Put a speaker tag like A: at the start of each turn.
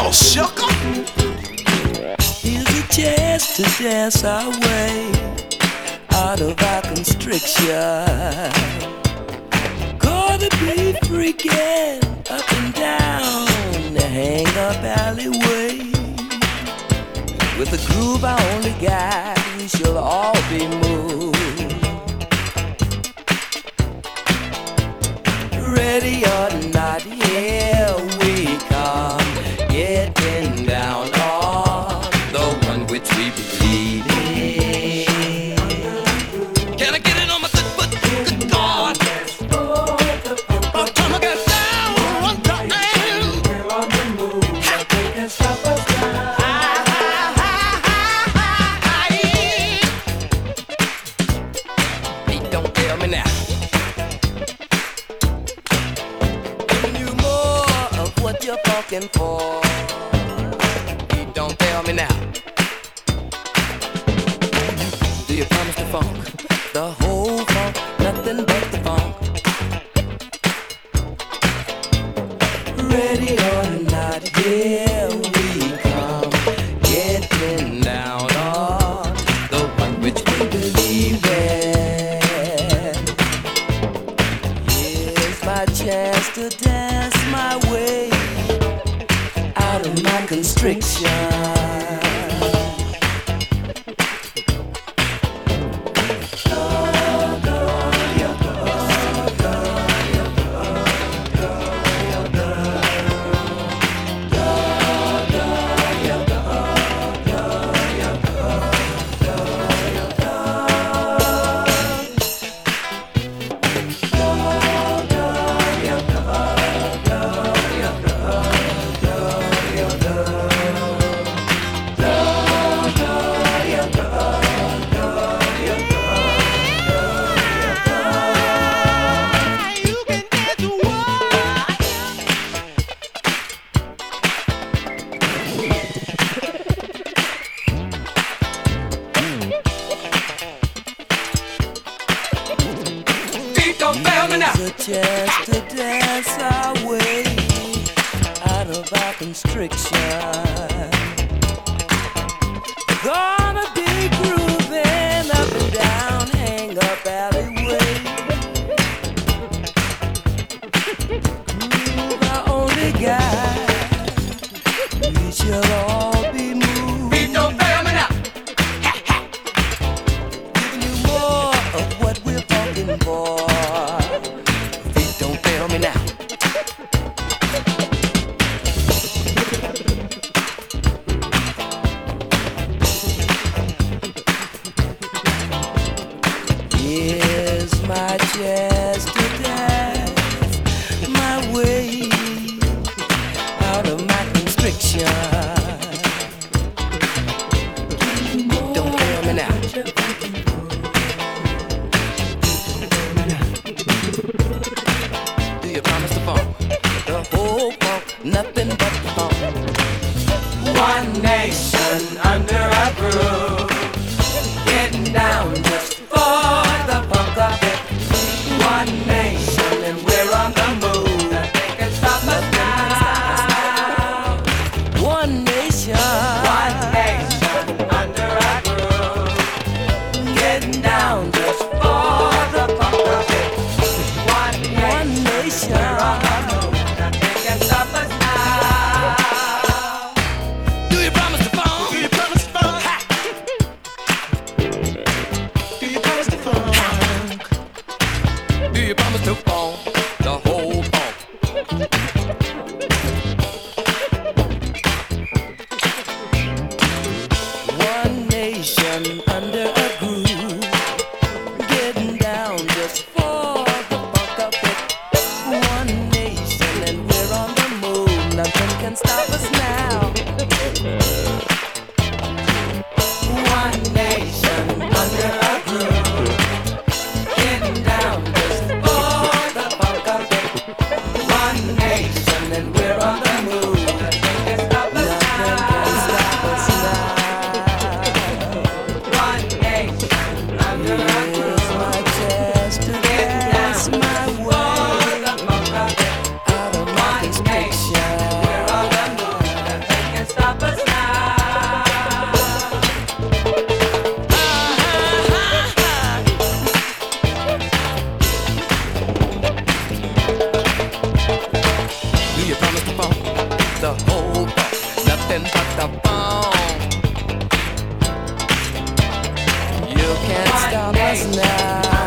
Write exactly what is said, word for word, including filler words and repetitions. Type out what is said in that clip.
A: sugar.
B: Here's a chance to dance our way out of our constriction. Gonna be freaking up and down the hang-up alleyway. With a groove I only got, we shall all be moved. Ready or not, here we come, getting down on the one which we believe in. Can I get it on my good foot? Good God! Oh, time I get down one time. We're on the move, nothing can stop us now. Hey, don't tell me now. What you're fucking for? You don't tell me now. Do you promise the funk? The whole funk, nothing but the funk. Ready or not, here we come, getting down on the one which we believe in. Here's my chance to dance my way out of my constriction. Here's a chance to dance our way out of our constriction. Gonna be grooving up and down hang-up alleyway. Groove I only got, we shall all be moved. Beat don't fail me now. Giving you more of what we're talking for. Tell me now. Here's my chance to dance my way out of my constriction. Don't tell me now. You promise the funk, the whole funk, nothing but the funk. One nation under a groove, getting down just for the funk of it. One nation and we're on the move, nothing can stop us now. One nation, one nation under a groove, getting down just for the funk of it. One nation, we're on the move, nothing can stop us now. Do you promise the funk? Do you promise the funk? Ha! Do you promise the funk? Do you promise the funk? The whole funk. One nation under a groove, getting down just for the funk of it. One nation and we're on the move, nothing can stop us now. One nation under a groove, getting down just for the funk of it. One nation and we're on the move, nothing can stop us now. One nation under a groove. Here's my chance to dance my way out of my constriction. nothing but the funk. You can't stop us now.